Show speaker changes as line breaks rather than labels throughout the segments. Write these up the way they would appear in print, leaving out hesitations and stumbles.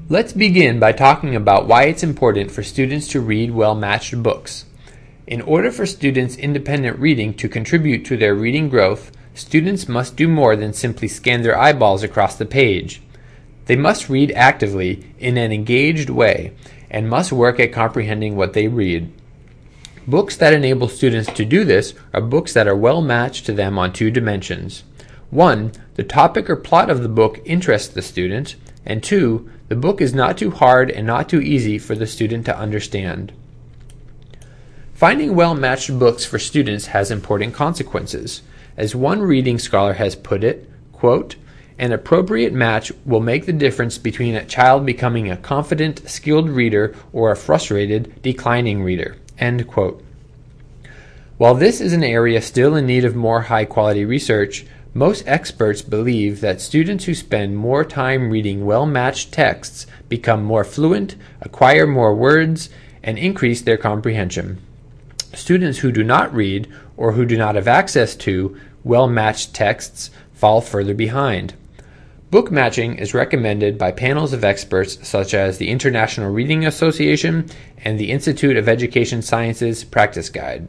Let's begin by talking about why it's important for students to read well-matched books. In order for students' independent reading to contribute to their reading growth, students must do more than simply scan their eyeballs across the page. They must read actively, in an engaged way, and must work at comprehending what they read. Books that enable students to do this are books that are well matched to them on two dimensions. 1. The topic or plot of the book interests the student, and 2. The book is not too hard and not too easy for the student to understand. Finding well-matched books for students has important consequences. As one reading scholar has put it, quote, "An appropriate match will make the difference between a child becoming a confident, skilled reader or a frustrated, declining reader." End quote. While this is an area still in need of more high-quality research, most experts believe that students who spend more time reading well-matched texts become more fluent, acquire more words, and increase their comprehension. Students who do not read, or who do not have access to, well-matched texts fall further behind. Book matching is recommended by panels of experts such as the International Reading Association and the Institute of Education Sciences Practice Guide.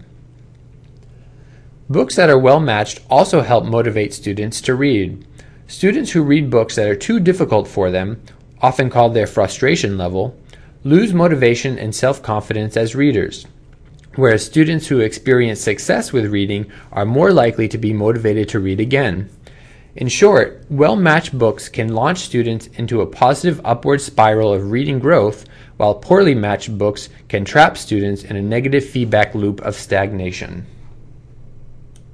Books that are well matched also help motivate students to read. Students who read books that are too difficult for them, often called their frustration level, lose motivation and self-confidence as readers, whereas students who experience success with reading are more likely to be motivated to read again. In short, well-matched books can launch students into a positive upward spiral of reading growth, while poorly matched books can trap students in a negative feedback loop of stagnation.